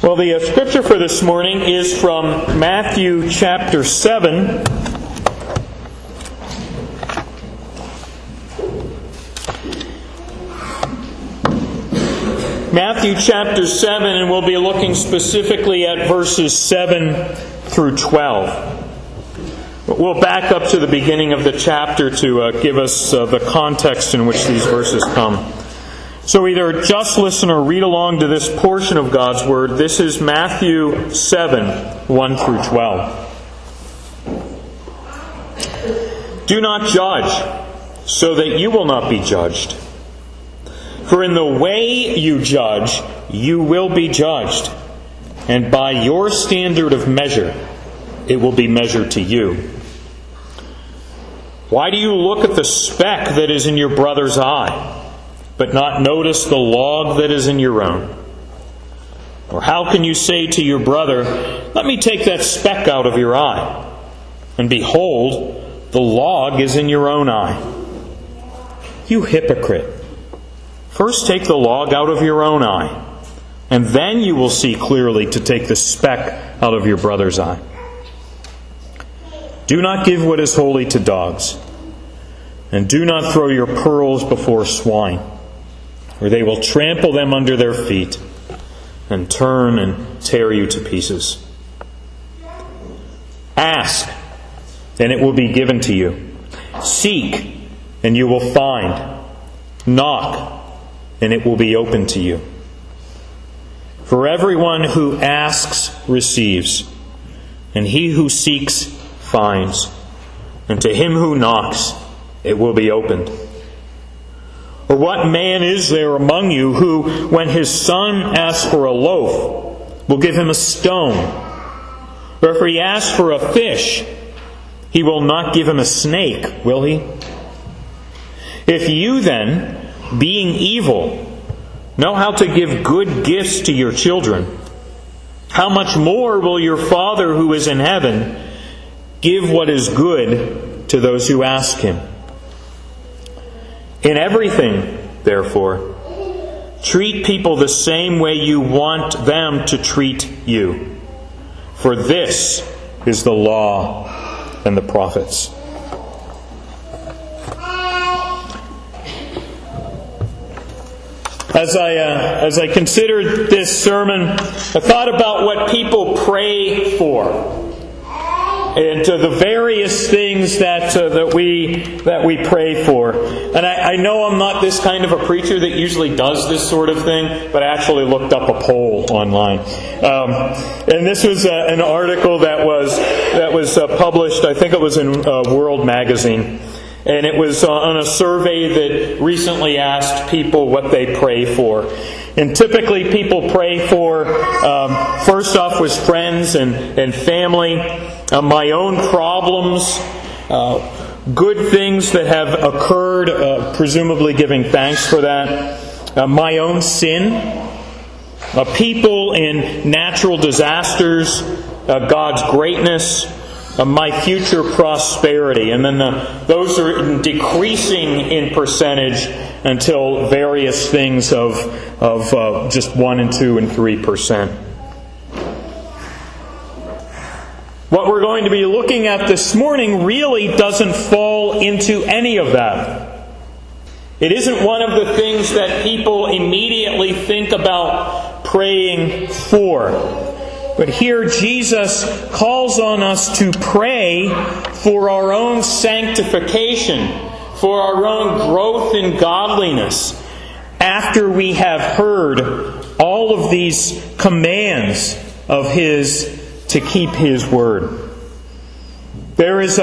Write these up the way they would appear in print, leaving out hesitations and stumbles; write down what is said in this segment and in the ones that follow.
Well, the scripture for this morning is from Matthew chapter 7. Matthew chapter 7, and we'll be looking specifically at verses 7 through 12. But we'll back up to the beginning of the chapter to give us the context in which these verses come. So either just listen or read along to this portion of God's Word. This is Matthew 7, 1 through 12. Do not judge, so that you will not be judged. For in the way you judge, you will be judged, and by your standard of measure, it will be measured to you. Why do you look at the speck that is in your brother's eye, but not notice the log that is in your own? Or how can you say to your brother, let me take that speck out of your eye, and behold, the log is in your own eye? You hypocrite! First take the log out of your own eye, and then you will see clearly to take the speck out of your brother's eye. Do not give what is holy to dogs, and do not throw your pearls before swine, or they will trample them under their feet and turn and tear you to pieces. Ask, and it will be given to you. Seek, and you will find. Knock, and it will be open to you. For everyone who asks receives, and he who seeks finds, and to him who knocks it will be opened. Or what man is there among you who, when his son asks for a loaf, will give him a stone? Or if he asks for a fish, he will not give him a snake, will he? If you then, being evil, know how to give good gifts to your children, how much more will your Father who is in heaven give what is good to those who ask Him? In everything, therefore, treat people the same way you want them to treat you. For this is the law and the prophets. As I considered this sermon, I thought about what people pray for, and the various things that we pray for. And I know I'm not this kind of a preacher that usually does this sort of thing, but I actually looked up a poll online, and this was an article that was published. I think it was in World Magazine. And it was on a survey that recently asked people what they pray for. And typically people pray for, first off was friends and family, my own problems, good things that have occurred, presumably giving thanks for that, my own sin, people in natural disasters, God's greatness, my future prosperity. And then those are decreasing in percentage until various things of just 1 and 2 and 3%. What we're going to be looking at this morning really doesn't fall into any of that. It isn't one of the things that people immediately think about praying for. But here Jesus calls on us to pray for our own sanctification, for our own growth in godliness, after we have heard all of these commands of His to keep His word. There is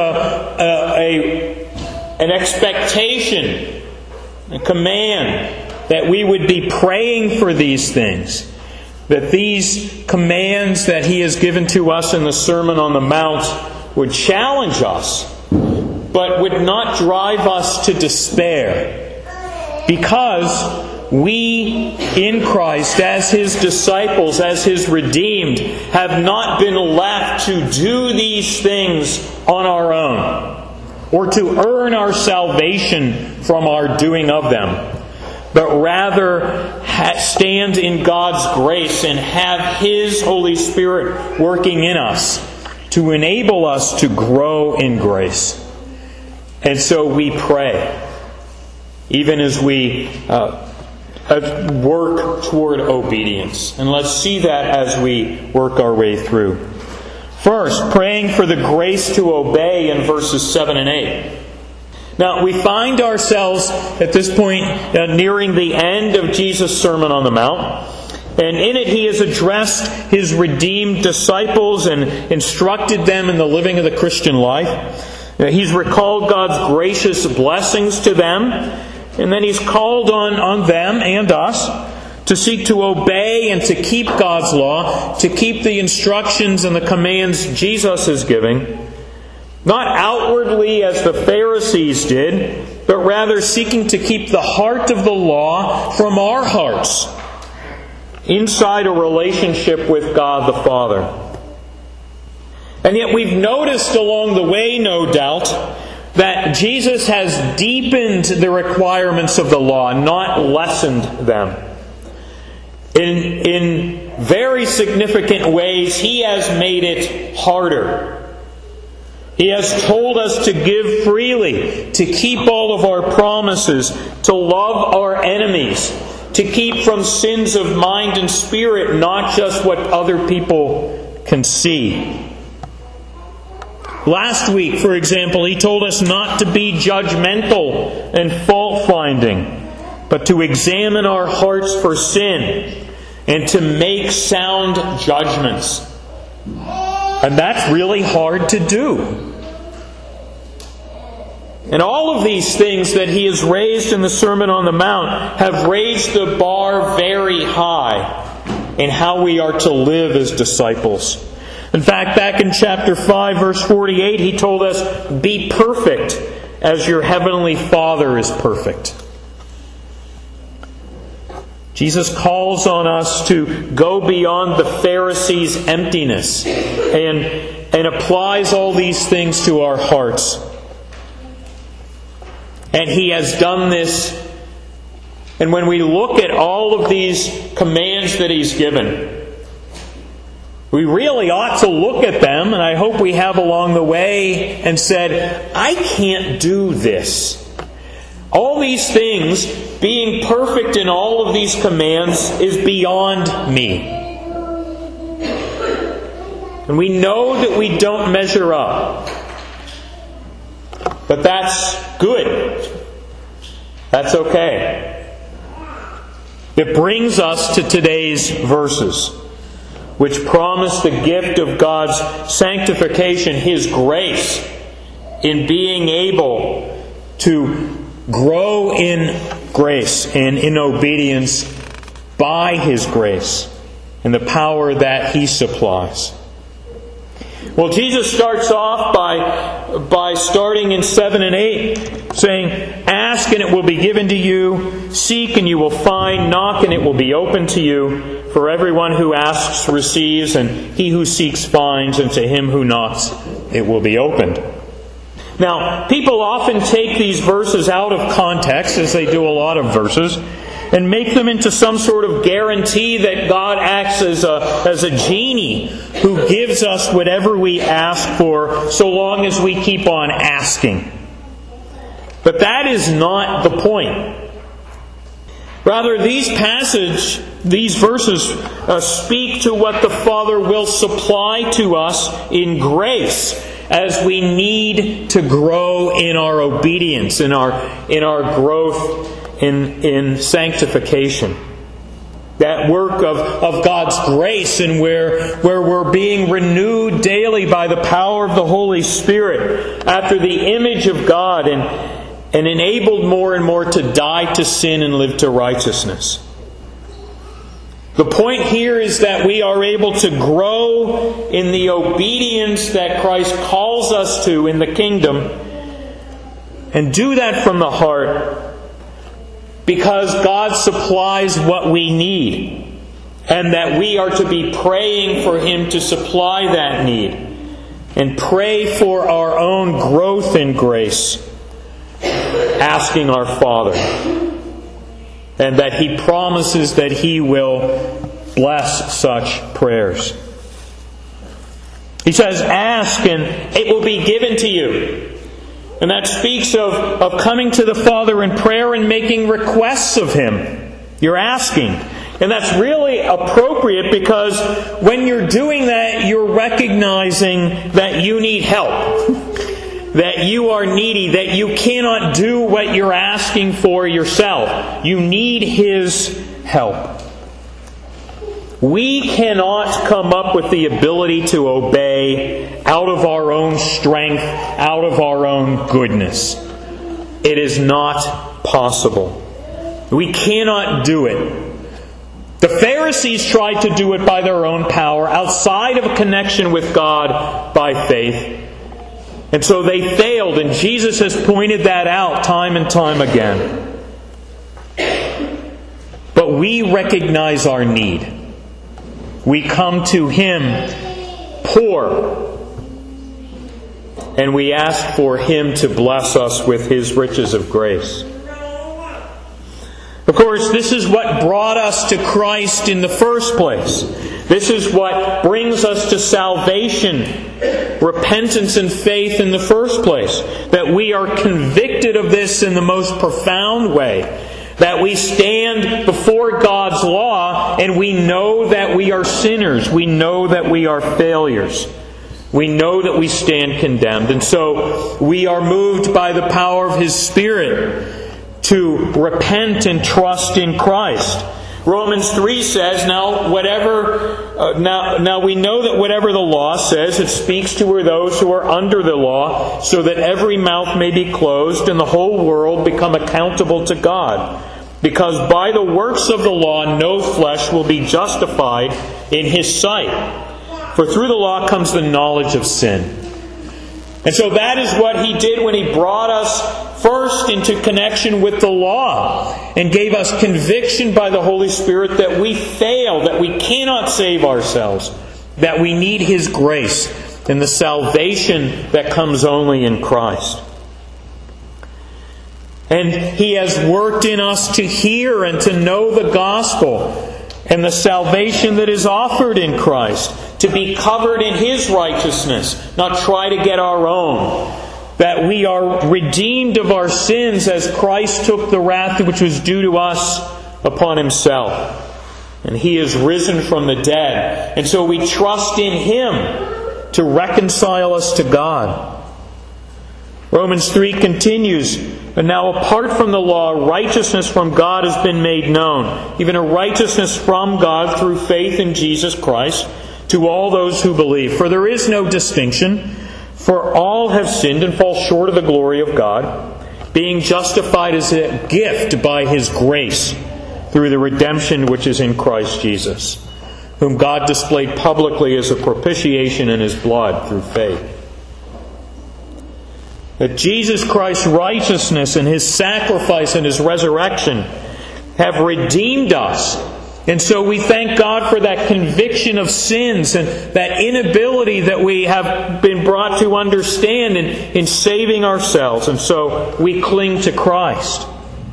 an expectation, a command that we would be praying for these things. That these commands that He has given to us in the Sermon on the Mount would challenge us, but would not drive us to despair. Because we, in Christ, as His disciples, as His redeemed, have not been left to do these things on our own, or to earn our salvation from our doing of them. but rather stand in God's grace and have His Holy Spirit working in us to enable us to grow in grace. And so we pray, even as we work toward obedience. And let's see that as we work our way through. First, praying for the grace to obey in verses 7 and 8. Now, we find ourselves at this point nearing the end of Jesus' Sermon on the Mount. And in it He has addressed His redeemed disciples and instructed them in the living of the Christian life. He's recalled God's gracious blessings to them. And then He's called on them and us to seek to obey and to keep God's law, to keep the instructions and the commands Jesus is giving. Not outwardly as the Pharisees did, but rather seeking to keep the heart of the law from our hearts, inside a relationship with God the Father. And yet we've noticed along the way, no doubt, that Jesus has deepened the requirements of the law, not lessened them. In very significant ways, He has made it harder. He has told us to give freely, to keep all of our promises, to love our enemies, to keep from sins of mind and spirit, not just what other people can see. Last week, for example, He told us not to be judgmental and fault-finding, but to examine our hearts for sin and to make sound judgments. And that's really hard to do. And all of these things that He has raised in the Sermon on the Mount have raised the bar very high in how we are to live as disciples. In fact, back in chapter 5, verse 48, He told us, "Be perfect as your heavenly Father is perfect." Jesus calls on us to go beyond the Pharisees' emptiness and applies all these things to our hearts. And He has done this. And when we look at all of these commands that He's given, we really ought to look at them, and I hope we have along the way, and said, I can't do this. All these things, being perfect in all of these commands, is beyond me. And we know that we don't measure up. But that's good. That's okay. It brings us to today's verses, which promise the gift of God's sanctification, His grace, in being able to grow in grace and in obedience by His grace and the power that He supplies. Well, Jesus starts off by starting in 7 and 8, saying, "Ask and it will be given to you, seek and you will find, knock and it will be opened to you. For everyone who asks receives, and he who seeks finds, and to him who knocks it will be opened." Now, people often take these verses out of context, as they do a lot of verses, and make them into some sort of guarantee that God acts as a genie who gives us whatever we ask for so long as we keep on asking. But that is not the point. Rather, these verses speak to what the Father will supply to us in grace as we need to grow in our obedience, in our growth in sanctification. That work of God's grace, and where we're being renewed daily by the power of the Holy Spirit after the image of God, and enabled more and more to die to sin and live to righteousness. The point here is that we are able to grow in the obedience that Christ calls us to in the kingdom, and do that from the heart because God supplies what we need, and that we are to be praying for Him to supply that need, and pray for our own growth in grace, asking our Father. and that He promises that He will bless such prayers. He says, "Ask and it will be given to you." And that speaks of coming to the Father in prayer and making requests of Him. You're asking. And that's really appropriate, because when you're doing that, you're recognizing that you need help. That you are needy, that you cannot do what you're asking for yourself. You need His help. We cannot come up with the ability to obey out of our own strength, out of our own goodness. It is not possible. We cannot do it. The Pharisees tried to do it by their own power, outside of a connection with God by faith. And so they failed, and Jesus has pointed that out time and time again. But we recognize our need. We come to Him poor, and we ask for Him to bless us with His riches of grace. Of course, this is what brought us to Christ in the first place. This is what brings us to salvation, repentance and faith in the first place. That we are convicted of this in the most profound way. That we stand before God's law and we know that we are sinners. We know that we are failures. We know that we stand condemned. And so we are moved by the power of His Spirit to repent and trust in Christ. Romans 3 says, now we know that whatever the law says, it speaks to those who are under the law, so that every mouth may be closed and the whole world become accountable to God. Because by the works of the law no flesh will be justified in His sight. For through the law comes the knowledge of sin. And so that is what He did when He brought us first into connection with the law and gave us conviction by the Holy Spirit that we fail, that we cannot save ourselves, that we need His grace and the salvation that comes only in Christ. And He has worked in us to hear and to know the gospel and the salvation that is offered in Christ, to be covered in His righteousness, not try to get our own. That we are redeemed of our sins as Christ took the wrath which was due to us upon Himself. And He is risen from the dead. And so we trust in Him to reconcile us to God. Romans 3 continues, "And now apart from the law, righteousness from God has been made known, even a righteousness from God through faith in Jesus Christ, to all those who believe. For there is no distinction, for all have sinned and fall short of the glory of God, being justified as a gift by His grace through the redemption which is in Christ Jesus, whom God displayed publicly as a propitiation in His blood through faith." That Jesus Christ's righteousness and His sacrifice and His resurrection have redeemed us. And so we thank God for that conviction of sins and that inability that we have been brought to understand in saving ourselves. And so we cling to Christ.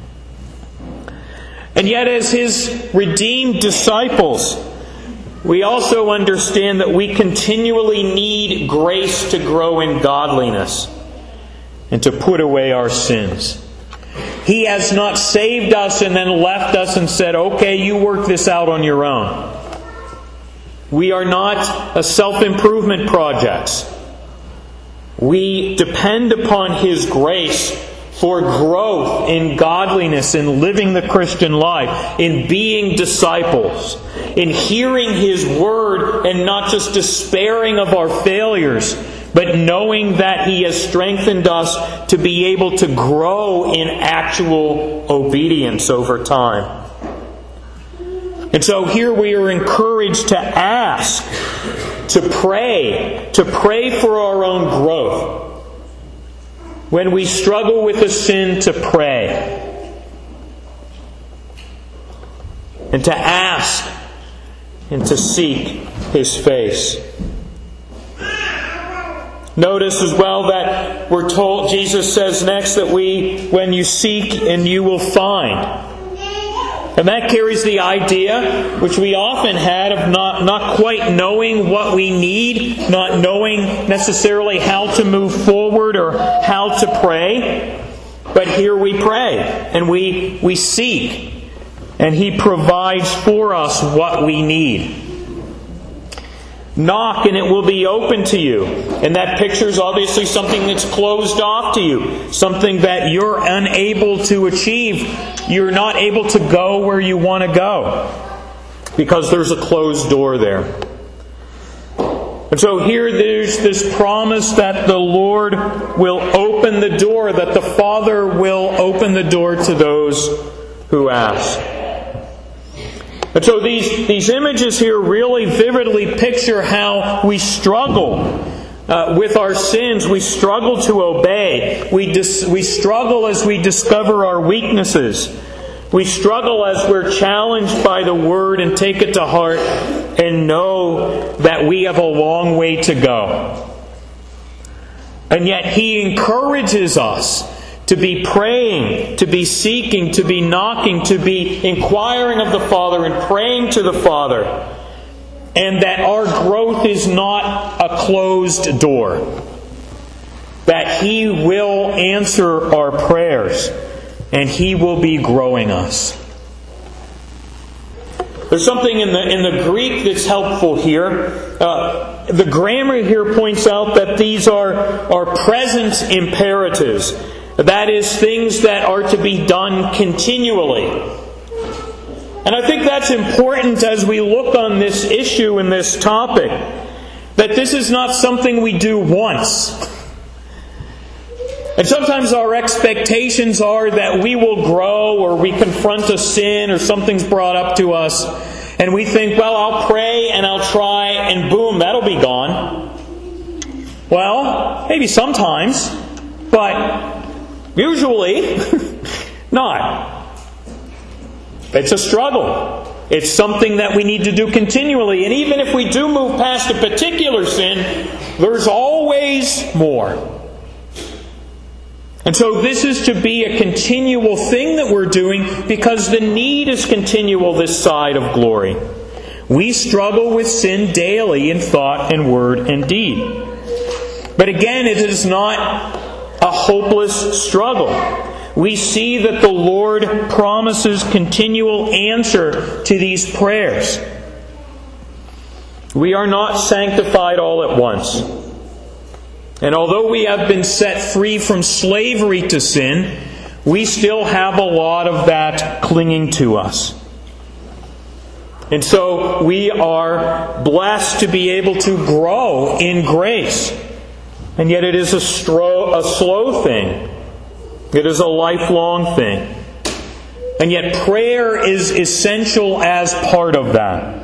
And yet as His redeemed disciples, we also understand that we continually need grace to grow in godliness and to put away our sins. He has not saved us and then left us and said, "Okay, you work this out on your own." We are not a self-improvement projects. We depend upon His grace for growth in godliness, in living the Christian life, in being disciples, in hearing His Word and not just despairing of our failures, but knowing that He has strengthened us to be able to grow in actual obedience over time. And so here we are encouraged to ask, to pray for our own growth. When we struggle with a sin, to pray. And to ask and to seek His face. Notice as well that we're told, Jesus says next that when you seek and you will find. And that carries the idea, which we often had, of not quite knowing what we need, not knowing necessarily how to move forward or how to pray. But here we pray, and we seek, and He provides for us what we need. Knock and it will be open to you. And that picture is obviously something that's closed off to you. Something that you're unable to achieve. You're not able to go where you want to go. Because there's a closed door there. And so here there's this promise that the Lord will open the door. That the Father will open the door to those who ask. And so these images here really vividly picture how we struggle with our sins. We struggle to obey. We struggle as we discover our weaknesses. We struggle as we're challenged by the Word and take it to heart and know that we have a long way to go. And yet He encourages us to be praying, to be seeking, to be knocking, to be inquiring of the Father and praying to the Father. And that our growth is not a closed door. That He will answer our prayers. And He will be growing us. There's something in the Greek that's helpful here. The grammar here points out that these are present imperatives. That is, things that are to be done continually. And I think that's important as we look on this issue and this topic. That this is not something we do once. And sometimes our expectations are that we will grow, or we confront a sin or something's brought up to us, and we think, well, I'll pray and I'll try, and boom, that'll be gone. Well, maybe sometimes, but usually not. It's a struggle. It's something that we need to do continually. And even if we do move past a particular sin, there's always more. And so this is to be a continual thing that we're doing, because the need is continual this side of glory. We struggle with sin daily in thought and word and deed. But again, it is not a hopeless struggle. We see that the Lord promises continual answer to these prayers. We are not sanctified all at once. And although we have been set free from slavery to sin, we still have a lot of that clinging to us. And so we are blessed to be able to grow in grace. And yet it is a slow thing. It is a lifelong thing. And yet prayer is essential as part of that.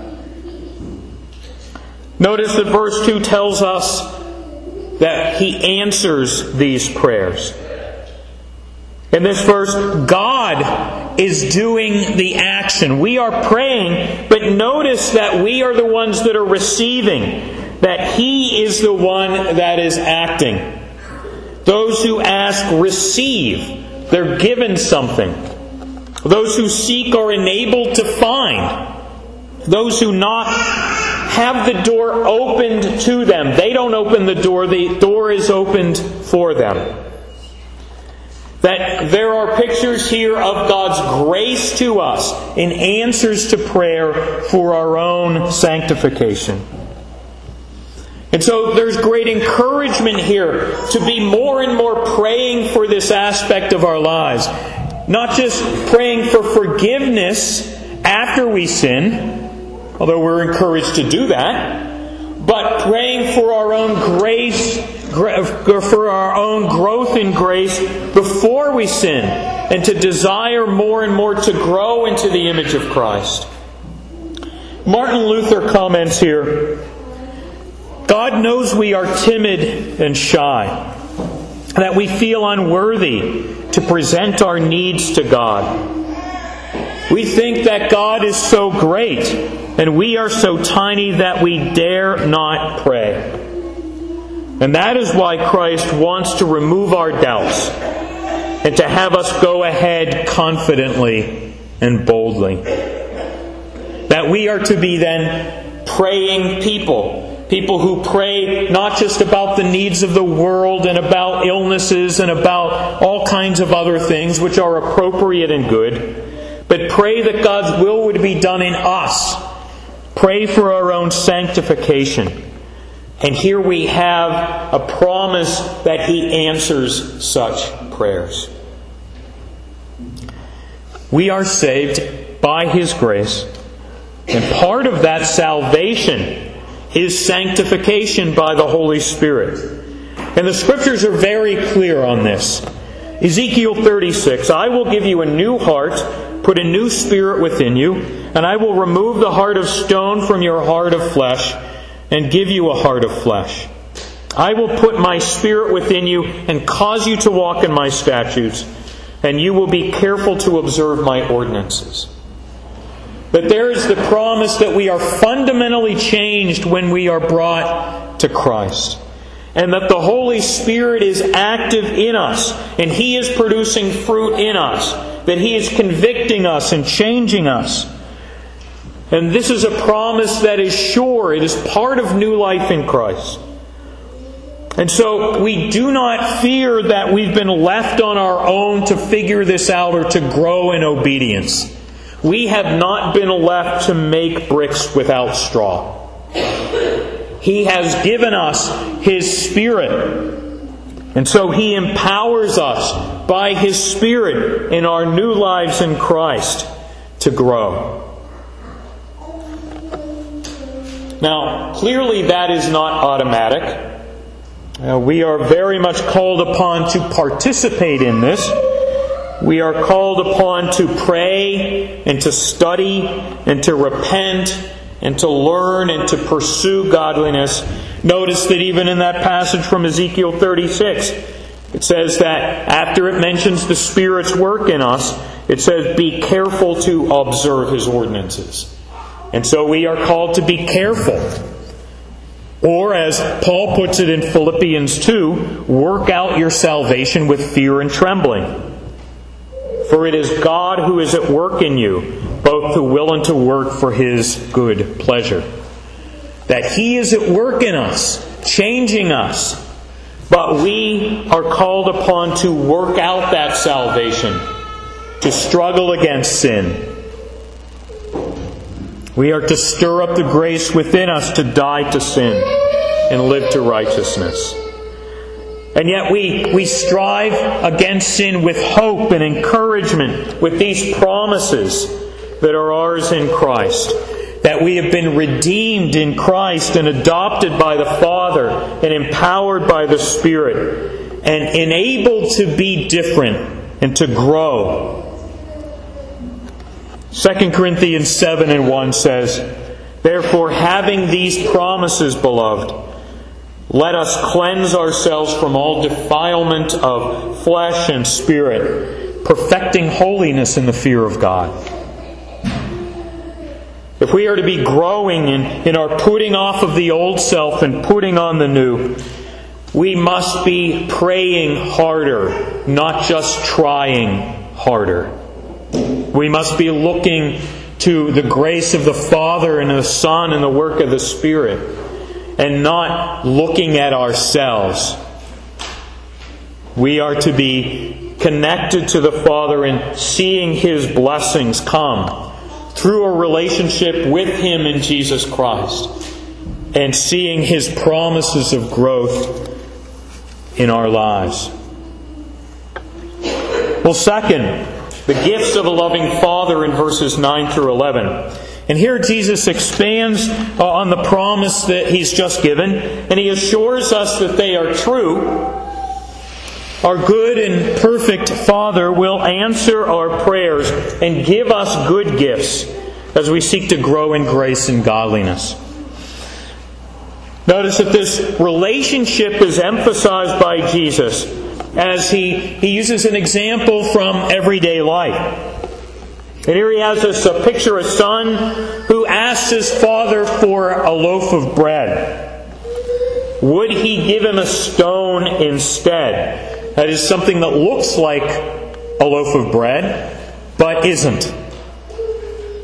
Notice that verse 2 tells us that He answers these prayers. In this verse, God is doing the action. We are praying, but notice that we are the ones that are receiving. That He is the one that is acting. Those who ask receive. They're given something. Those who seek are enabled to find. Those who knock have the door opened to them. They don't open the door is opened for them. That there are pictures here of God's grace to us in answers to prayer for our own sanctification. And so there's great encouragement here to be more and more praying for this aspect of our lives. Not just praying for forgiveness after we sin, although we're encouraged to do that, but praying for our own grace, for our own growth in grace before we sin, and to desire more and more to grow into the image of Christ. Martin Luther comments here, God knows we are timid and shy, that we feel unworthy to present our needs to God. We think that God is so great, and we are so tiny that we dare not pray. And that is why Christ wants to remove our doubts and to have us go ahead confidently and boldly. That we are to be then praying people. People who pray not just about the needs of the world and about illnesses and about all kinds of other things which are appropriate and good, but pray that God's will would be done in us. Pray for our own sanctification. And here we have a promise that He answers such prayers. We are saved by His grace, and part of that salvation is sanctification by the Holy Spirit. And the Scriptures are very clear on this. Ezekiel 36, I will give you a new heart, put a new spirit within you, and I will remove the heart of stone from your heart of flesh, and give you a heart of flesh. I will put my Spirit within you, and cause you to walk in my statutes, and you will be careful to observe my ordinances. But there is the promise that we are fundamentally changed when we are brought to Christ. And that the Holy Spirit is active in us. And He is producing fruit in us. That He is convicting us and changing us. And this is a promise that is sure. It is part of new life in Christ. And so we do not fear that we've been left on our own to figure this out or to grow in obedience. We have not been left to make bricks without straw. He has given us His Spirit. And so He empowers us by His Spirit in our new lives in Christ to grow. Now, clearly that is not automatic. We are very much called upon to participate in this. We are called upon to pray and to study and to repent and to learn and to pursue godliness. Notice that even in that passage from Ezekiel 36, it says that after it mentions the Spirit's work in us, it says, be careful to observe His ordinances. And so we are called to be careful. Or as Paul puts it in Philippians 2, work out your salvation with fear and trembling. For it is God who is at work in you, both to will and to work for His good pleasure. That He is at work in us, changing us. But we are called upon to work out that salvation, to struggle against sin. We are to stir up the grace within us to die to sin and live to righteousness. And yet we strive against sin with hope and encouragement with these promises that are ours in Christ. That we have been redeemed in Christ and adopted by the Father and empowered by the Spirit and enabled to be different and to grow. 2 Corinthians 7:1 says, therefore, having these promises, beloved, let us cleanse ourselves from all defilement of flesh and spirit, perfecting holiness in the fear of God. If we are to be growing in our putting off of the old self and putting on the new, we must be praying harder, not just trying harder. We must be looking to the grace of the Father and the Son and the work of the Spirit, and not looking at ourselves. We are to be connected to the Father and seeing His blessings come through a relationship with Him in Jesus Christ, and seeing His promises of growth in our lives. Well, second, the gifts of a loving Father in verses 9 through 11. And here Jesus expands on the promise that He's just given, and He assures us that they are true. Our good and perfect Father will answer our prayers and give us good gifts as we seek to grow in grace and godliness. Notice that this relationship is emphasized by Jesus as He uses an example from everyday life. And here He has us a picture of a son who asks his father for a loaf of bread. Would he give him a stone instead? That is something that looks like a loaf of bread, but isn't.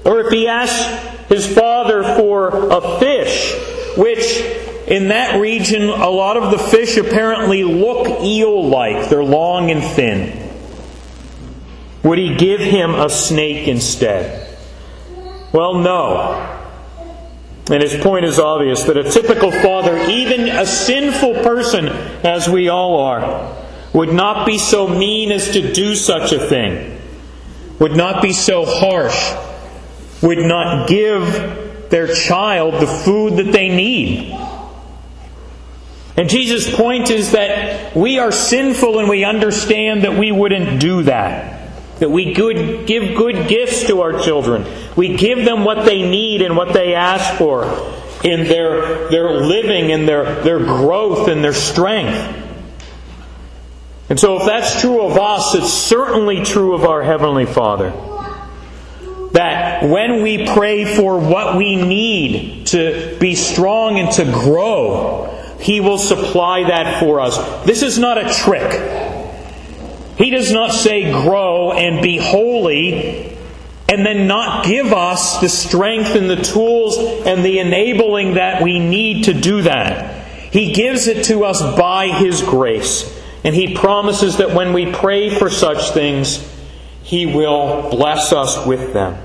Or if he asks his father for a fish, which in that region a lot of the fish apparently look eel-like. They're long and thin. Would he give him a snake instead? Well, no. And his point is obvious, that a typical father, even a sinful person as we all are, would not be so mean as to do such a thing, would not be so harsh, would not give their child the food that they need. And Jesus' point is that we are sinful and we understand that we wouldn't do that. That we give good gifts to our children. We give them what they need and what they ask for in their living and their growth and their strength. And so if that's true of us, it's certainly true of our Heavenly Father. That when we pray for what we need to be strong and to grow, He will supply that for us. This is not a trick. He does not say grow and be holy and then not give us the strength and the tools and the enabling that we need to do that. He gives it to us by His grace. And He promises that when we pray for such things, He will bless us with them.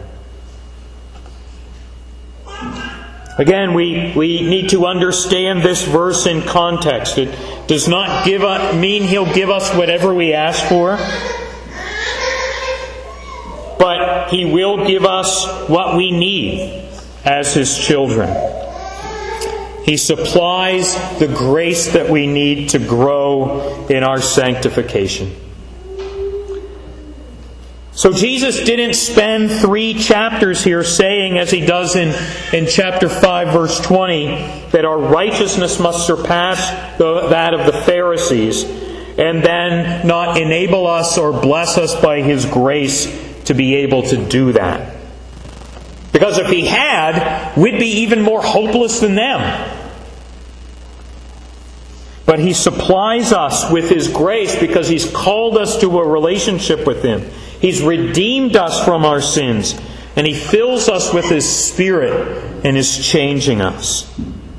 Again, we need to understand this verse in context. It does not mean He'll give us whatever we ask for, but He will give us what we need as His children. He supplies the grace that we need to grow in our sanctification. So Jesus didn't spend 3 chapters here saying, as He does in chapter 5, verse 20, that our righteousness must surpass that of the Pharisees, and then not enable us or bless us by His grace to be able to do that. Because if He had, we'd be even more hopeless than them. But He supplies us with His grace because He's called us to a relationship with Him. He's redeemed us from our sins, and He fills us with His Spirit and is changing us.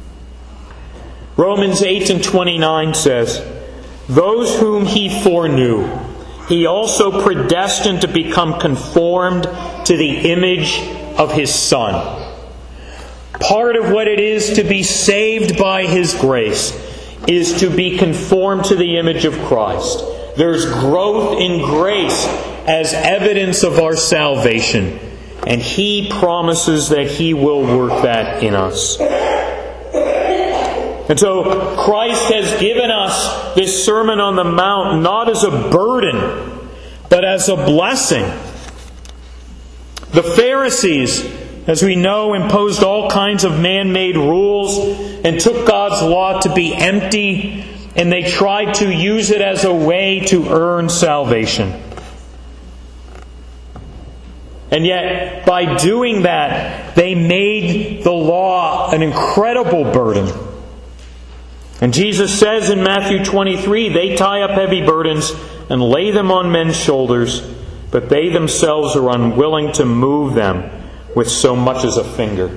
Romans 8:29 says, "Those whom He foreknew, He also predestined to become conformed to the image of His Son." Part of what it is to be saved by His grace is to be conformed to the image of Christ. There's growth in grace as evidence of our salvation. And He promises that He will work that in us. And so Christ has given us this Sermon on the Mount not as a burden, but as a blessing. The Pharisees, as we know, imposed all kinds of man-made rules and took God's law to be empty, and they tried to use it as a way to earn salvation. And yet, by doing that, they made the law an incredible burden. And Jesus says in Matthew 23, they tie up heavy burdens and lay them on men's shoulders, but they themselves are unwilling to move them with so much as a finger.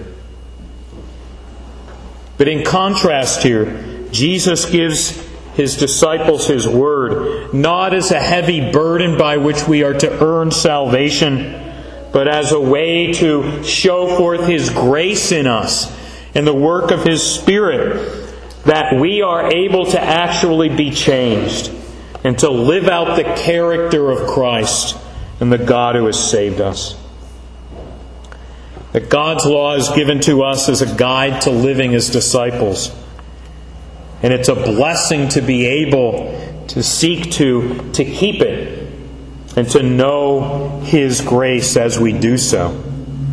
But in contrast here, Jesus gives His disciples His Word, not as a heavy burden by which we are to earn salvation, but as a way to show forth His grace in us and the work of His Spirit, that we are able to actually be changed and to live out the character of Christ and the God who has saved us. That God's law is given to us as a guide to living as disciples. And it's a blessing to be able to seek to keep it and to know His grace as we do so.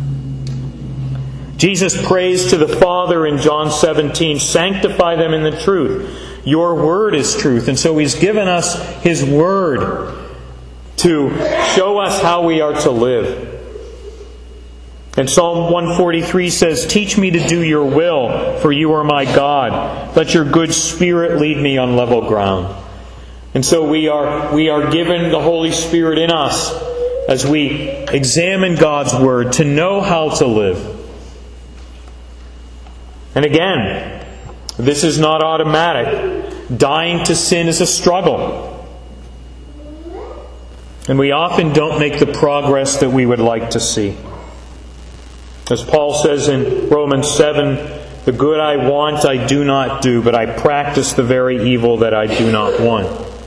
Jesus prays to the Father in John 17, "Sanctify them in the truth. Your word is truth." And so He's given us His Word to show us how we are to live. And Psalm 143 says, "Teach me to do your will, for you are my God. Let your good Spirit lead me on level ground." And so we are given the Holy Spirit in us as we examine God's Word, to know how to live. And again, this is not automatic. Dying to sin is a struggle. And we often don't make the progress that we would like to see. As Paul says in Romans 7, "The good I want I do not do, but I practice the very evil that I do not want."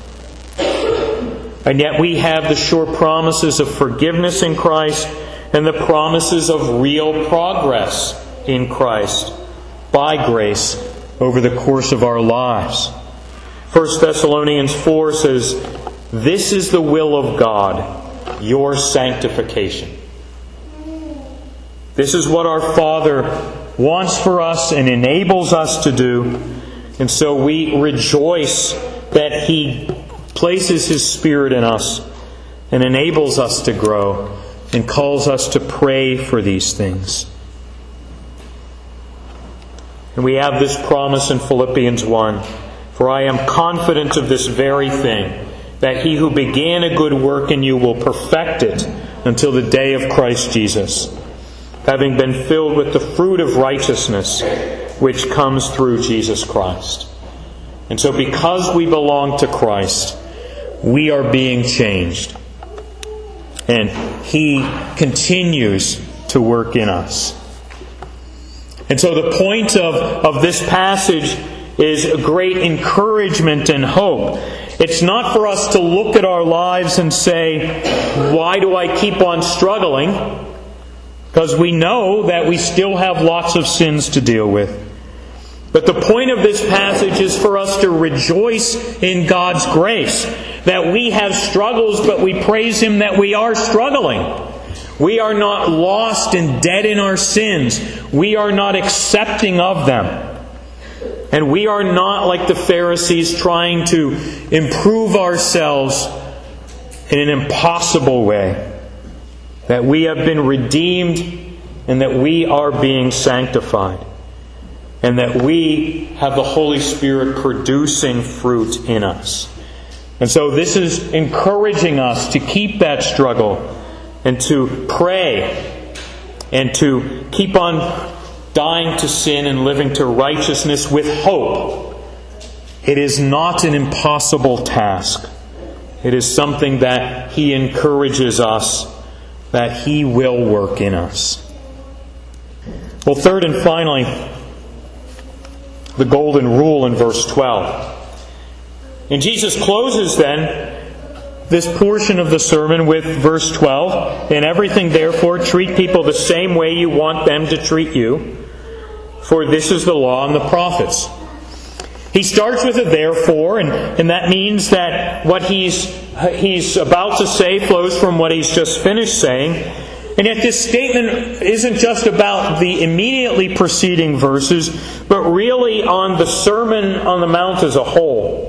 And yet we have the sure promises of forgiveness in Christ and the promises of real progress in Christ by grace over the course of our lives. 1 Thessalonians 4 says, "This is the will of God, your sanctification." This is what our Father wants for us and enables us to do. And so we rejoice that He places His Spirit in us and enables us to grow and calls us to pray for these things. And we have this promise in Philippians 1, "For I am confident of this very thing, that He who began a good work in you will perfect it until the day of Christ Jesus, having been filled with the fruit of righteousness which comes through Jesus Christ." And so because we belong to Christ, we are being changed. And He continues to work in us. And so the point of this passage is a great encouragement and hope. It's not for us to look at our lives and say, "Why do I keep on struggling?" Because we know that we still have lots of sins to deal with. But the point of this passage is for us to rejoice in God's grace. That we have struggles, but we praise Him that we are struggling. We are not lost and dead in our sins. We are not accepting of them. And we are not like the Pharisees trying to improve ourselves in an impossible way. That we have been redeemed and that we are being sanctified. And that we have the Holy Spirit producing fruit in us. And so this is encouraging us to keep that struggle and to pray and to keep on dying to sin and living to righteousness with hope. It is not an impossible task. It is something that He encourages us, that He will work in us. Well, third and finally, the golden rule in verse 12. And Jesus closes then this portion of the sermon with verse 12. "In everything, therefore, treat people the same way you want them to treat you, for this is the law and the prophets." He starts with a therefore, and that means that what he's about to say flows from what he's just finished saying. And yet this statement isn't just about the immediately preceding verses, but really on the Sermon on the Mount as a whole.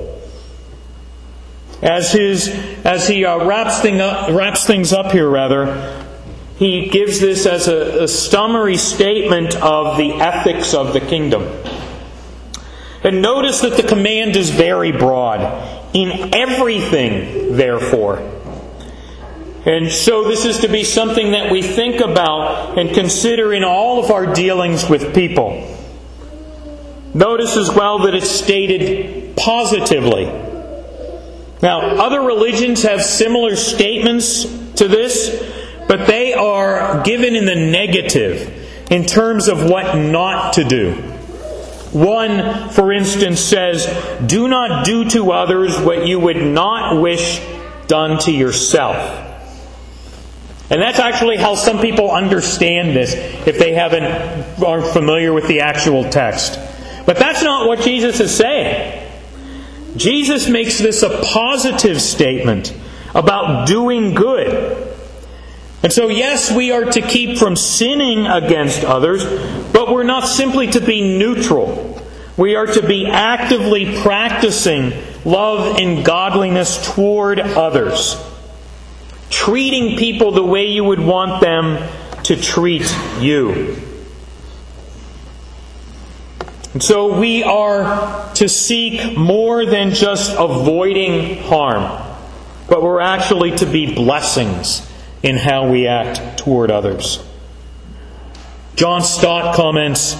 As he wraps things up here, he gives this as a summary statement of the ethics of the kingdom. And notice that the command is very broad. In everything, therefore. And so this is to be something that we think about and consider in all of our dealings with people. Notice as well that it's stated positively. Now, other religions have similar statements to this, but they are given in the negative in terms of what not to do. One, for instance, says, "Do not do to others what you would not wish done to yourself." And that's actually how some people understand this, if they aren't familiar with the actual text. But that's not what Jesus is saying. Jesus makes this a positive statement about doing good. And so, yes, we are to keep from sinning against others, but we're not simply to be neutral. We are to be actively practicing love and godliness toward others. Treating people the way you would want them to treat you. And so we are to seek more than just avoiding harm, but we're actually to be blessings in how we act toward others. John Stott comments,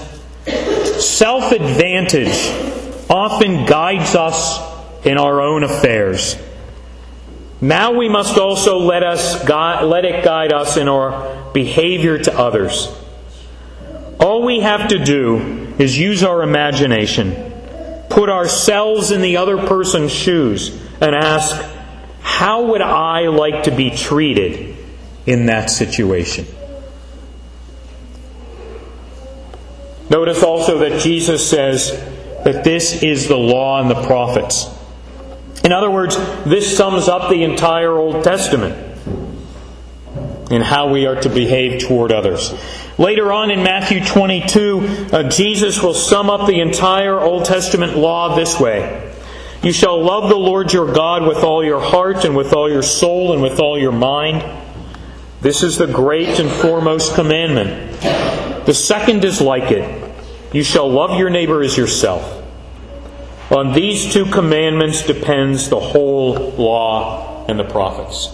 "Self-advantage often guides us in our own affairs. Now we must also let it guide us in our behavior to others. All we have to do is use our imagination, put ourselves in the other person's shoes, and ask, how would I like to be treated in that situation?" Notice also that Jesus says that this is the law and the prophets. In other words, this sums up the entire Old Testament in how we are to behave toward others. Later on in Matthew 22, Jesus will sum up the entire Old Testament law this way: "You shall love the Lord your God with all your heart and with all your soul and with all your mind. This is the great and foremost commandment. The second is like it. You shall love your neighbor as yourself. On these two commandments depends the whole law and the prophets."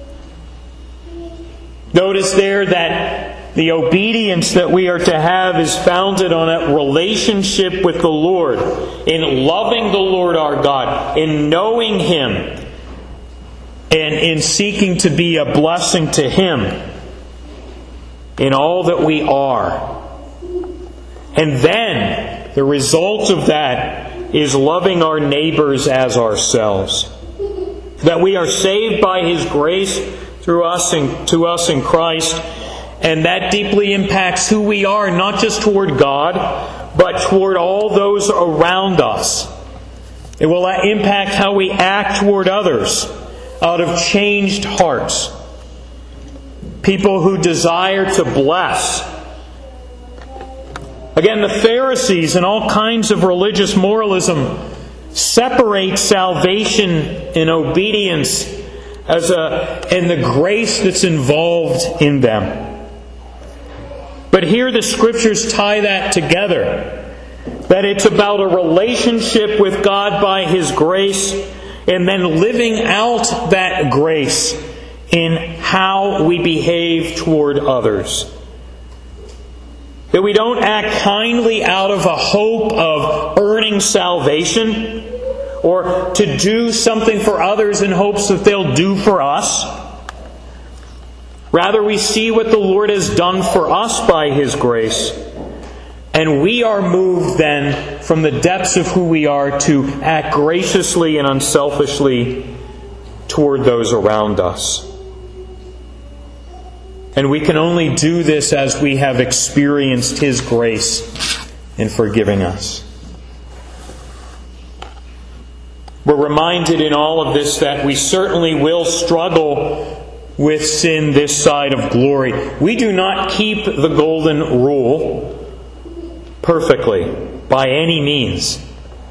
Notice there that the obedience that we are to have is founded on a relationship with the Lord, in loving the Lord our God, in knowing Him, and in seeking to be a blessing to Him in all that we are. And then, the result of that is loving our neighbors as ourselves. That we are saved by His grace through us and to us in Christ, and that deeply impacts who we are, not just toward God, but toward all those around us. It will impact how we act toward others out of changed hearts. People who desire to bless. Again, the Pharisees and all kinds of religious moralism separate salvation and obedience and the grace that's involved in them. But here the Scriptures tie that together. That it's about a relationship with God by His grace, and then living out that grace in how we behave toward others. That we don't act kindly out of a hope of earning salvation, or to do something for others in hopes that they'll do for us. Rather, we see what the Lord has done for us by His grace, and we are moved then from the depths of who we are to act graciously and unselfishly toward those around us. And we can only do this as we have experienced His grace in forgiving us. We're reminded in all of this that we certainly will struggle with sin this side of glory. We do not keep the golden rule perfectly by any means.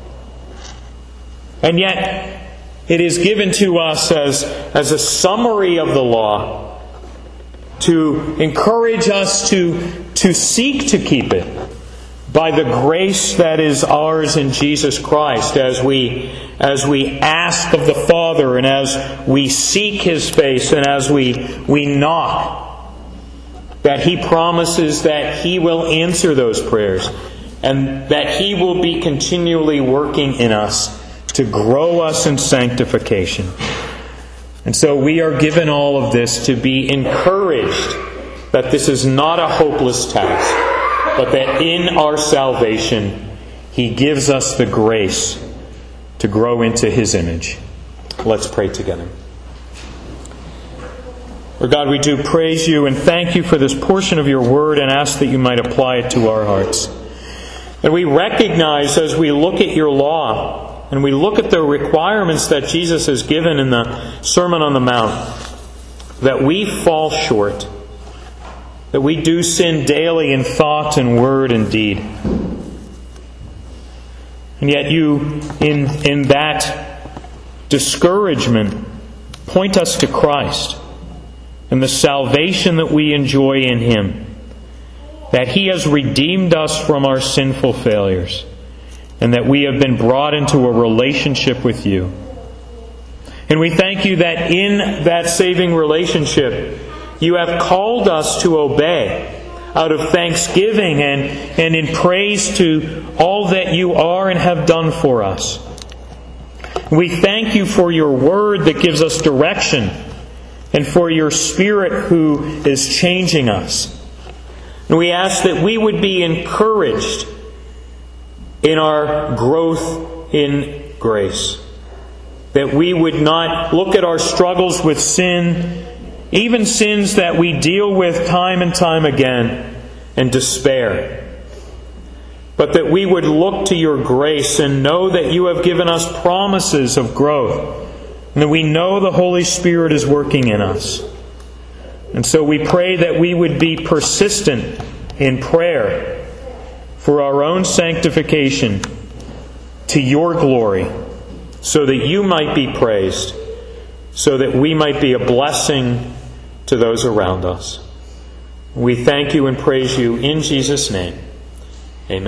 And yet, it is given to us as a summary of the law to encourage us to seek to keep it by the grace that is ours in Jesus Christ, as we ask of the Father, and as we seek His face, and as we knock, that He promises that He will answer those prayers, and that He will be continually working in us to grow us in sanctification. And so we are given all of this to be encouraged that this is not a hopeless task, but that in our salvation He gives us the grace to grow into His image. Let's pray together. Lord God, we do praise You and thank You for this portion of Your Word, and ask that You might apply it to our hearts. And we recognize, as we look at Your law, and we look at the requirements that Jesus has given in the Sermon on the Mount, that we fall short, that we do sin daily in thought and word and deed. And yet You, in that discouragement, point us to Christ and the salvation that we enjoy in Him, that He has redeemed us from our sinful failures, and that we have been brought into a relationship with You. And we thank You that in that saving relationship, you have called us to obey out of thanksgiving and in praise to all that you are and have done for us. We thank you for your word that gives us direction and for your Spirit who is changing us. And we ask that we would be encouraged in our growth in grace. That we would not look at our struggles with sin, even sins that we deal with time and time again, and despair. But that we would look to your grace and know that you have given us promises of growth, and that we know the Holy Spirit is working in us. And so we pray that we would be persistent in prayer for our own sanctification to your glory, so that you might be praised, so that we might be a blessing to those around us. We thank you and praise you in Jesus' name.